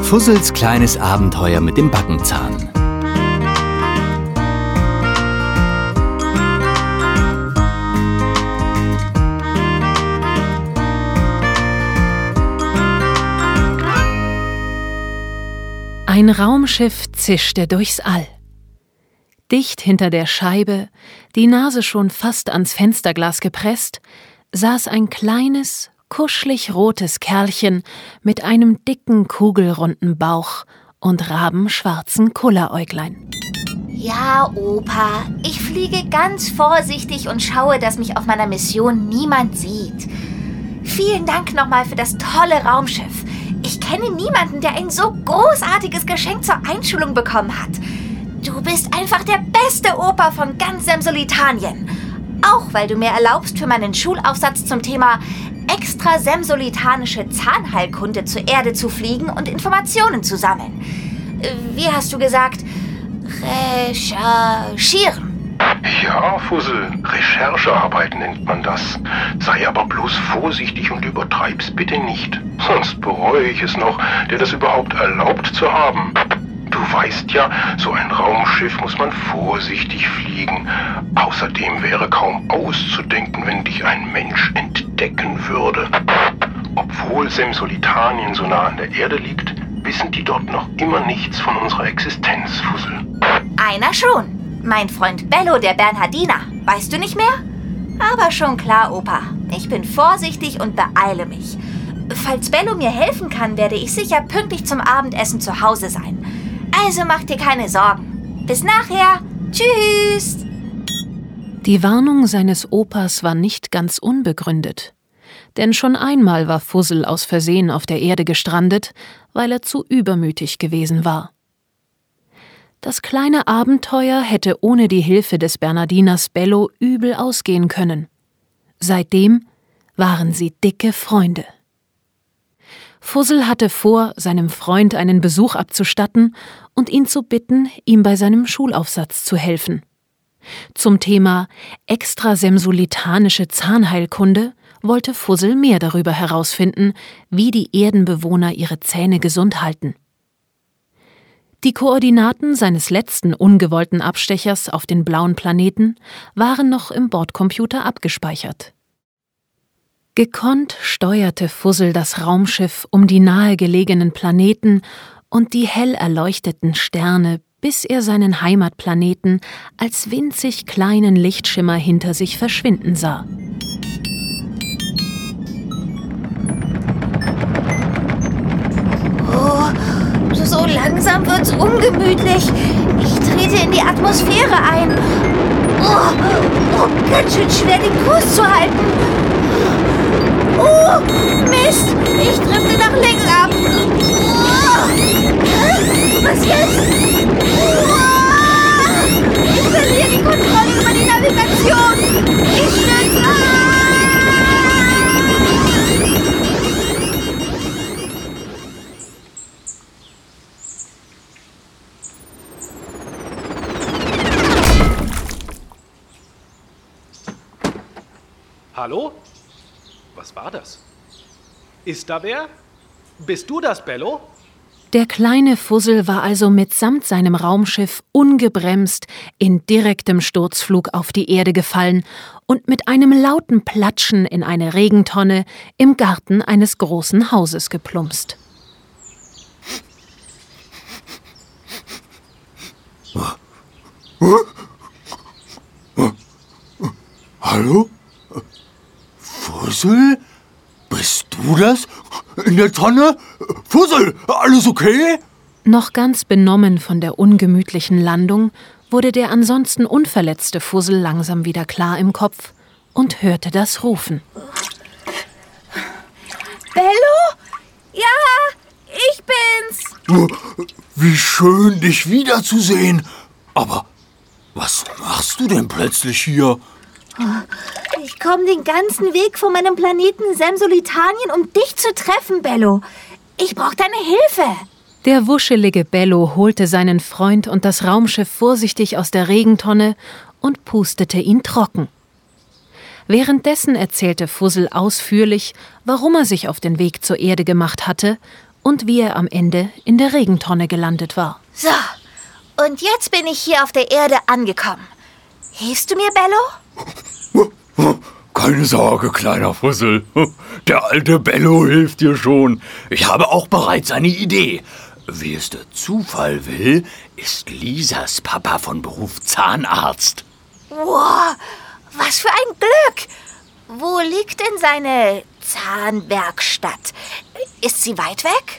Fussels kleines Abenteuer mit dem Backenzahn. Ein Raumschiff zischte durchs All. Dicht hinter der Scheibe, die Nase schon fast ans Fensterglas gepresst, saß ein kleines, kuschelig rotes Kerlchen mit einem dicken, kugelrunden Bauch und rabenschwarzen Kulleräuglein. Ja, Opa, ich fliege ganz vorsichtig und schaue, dass mich auf meiner Mission niemand sieht. Vielen Dank nochmal für das tolle Raumschiff. Ich kenne niemanden, der ein so großartiges Geschenk zur Einschulung bekommen hat. Du bist einfach der beste Opa von ganz Semsolitanien. Auch weil du mir erlaubst, für meinen Schulaufsatz zum Thema extrasemsolitanische Zahnheilkunde zur Erde zu fliegen und Informationen zu sammeln. Wie hast du gesagt? Recherchieren. Ja, Fussel, Recherchearbeit nennt man das. Sei aber bloß vorsichtig und übertreib's bitte nicht. Sonst bereue ich es noch, dir das überhaupt erlaubt zu haben. Du weißt ja, so ein Raumschiff muss man vorsichtig fliegen. Außerdem wäre kaum auszudenken, wenn dich ein Mensch entdecken würde. Obwohl Semsolitanien so nah an der Erde liegt, wissen die dort noch immer nichts von unserer Existenz, Fussel. Einer schon. Mein Freund Bello, der Bernhardiner. Weißt du nicht mehr? Aber schon klar, Opa. Ich bin vorsichtig und beeile mich. Falls Bello mir helfen kann, werde ich sicher pünktlich zum Abendessen zu Hause sein. Also mach dir keine Sorgen. Bis nachher. Tschüss. Die Warnung seines Opas war nicht ganz unbegründet. Denn schon einmal war Fussel aus Versehen auf der Erde gestrandet, weil er zu übermütig gewesen war. Das kleine Abenteuer hätte ohne die Hilfe des Bernhardiners Bello übel ausgehen können. Seitdem waren sie dicke Freunde. Fussel hatte vor, seinem Freund einen Besuch abzustatten und ihn zu bitten, ihm bei seinem Schulaufsatz zu helfen. Zum Thema extrasemsolitanische Zahnheilkunde wollte Fussel mehr darüber herausfinden, wie die Erdenbewohner ihre Zähne gesund halten. Die Koordinaten seines letzten ungewollten Abstechers auf den blauen Planeten waren noch im Bordcomputer abgespeichert. Gekonnt steuerte Fussel das Raumschiff um die nahegelegenen Planeten und die hell erleuchteten Sterne, bis er seinen Heimatplaneten als winzig kleinen Lichtschimmer hinter sich verschwinden sah. So langsam wird's ungemütlich. Ich trete in die Atmosphäre ein. Ganz schön schwer, den Kurs zu halten. Mist, ich drifte nach links ab. Was jetzt? Ich verliere die Kontrolle über die Navigation. Ich stürze ab. Hallo? Was war das? Ist da wer? Bist du das, Bello? Der kleine Fussel war also mitsamt seinem Raumschiff ungebremst in direktem Sturzflug auf die Erde gefallen und mit einem lauten Platschen in eine Regentonne im Garten eines großen Hauses geplumpst. Hallo? Fussel? Bist du das? In der Tonne? Fussel, alles okay? Noch ganz benommen von der ungemütlichen Landung wurde der ansonsten unverletzte Fussel langsam wieder klar im Kopf und hörte das Rufen. Bello? Ja, ich bin's. Wie schön, dich wiederzusehen. Aber was machst du denn plötzlich hier? Ich komme den ganzen Weg von meinem Planeten Semsolitanien, um dich zu treffen, Bello. Ich brauche deine Hilfe. Der wuschelige Bello holte seinen Freund und das Raumschiff vorsichtig aus der Regentonne und pustete ihn trocken. Währenddessen erzählte Fussel ausführlich, warum er sich auf den Weg zur Erde gemacht hatte und wie er am Ende in der Regentonne gelandet war. So, und jetzt bin ich hier auf der Erde angekommen. Hilfst du mir, Bello? Keine Sorge, kleiner Fussel. Der alte Bello hilft dir schon. Ich habe auch bereits eine Idee. Wie es der Zufall will, ist Lisas Papa von Beruf Zahnarzt. Wow, was für ein Glück! Wo liegt denn seine Zahnwerkstatt? Ist sie weit weg?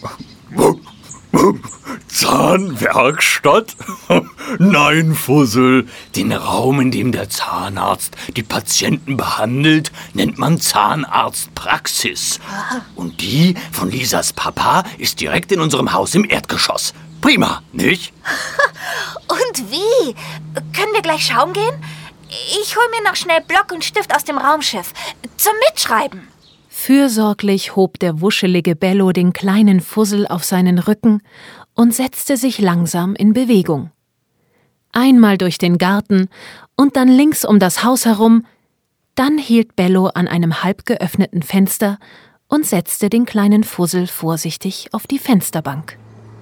Zahnwerkstatt? Nein, Fussel. Den Raum, in dem der Zahnarzt die Patienten behandelt, nennt man Zahnarztpraxis. Und die von Lisas Papa ist direkt in unserem Haus im Erdgeschoss. Prima, nicht? Und wie? Können wir gleich schauen gehen? Ich hol mir noch schnell Block und Stift aus dem Raumschiff. Zum Mitschreiben. Fürsorglich hob der wuschelige Bello den kleinen Fussel auf seinen Rücken und setzte sich langsam in Bewegung. Einmal durch den Garten und dann links um das Haus herum, dann hielt Bello an einem halb geöffneten Fenster und setzte den kleinen Fussel vorsichtig auf die Fensterbank.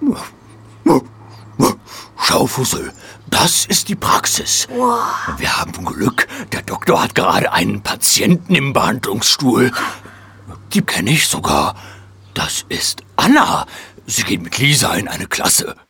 Schau, Fussel, das ist die Praxis. Wow. Wir haben Glück, der Doktor hat gerade einen Patienten im Behandlungsstuhl. Die kenne ich sogar. Das ist Anna. Sie geht mit Lisa in eine Klasse.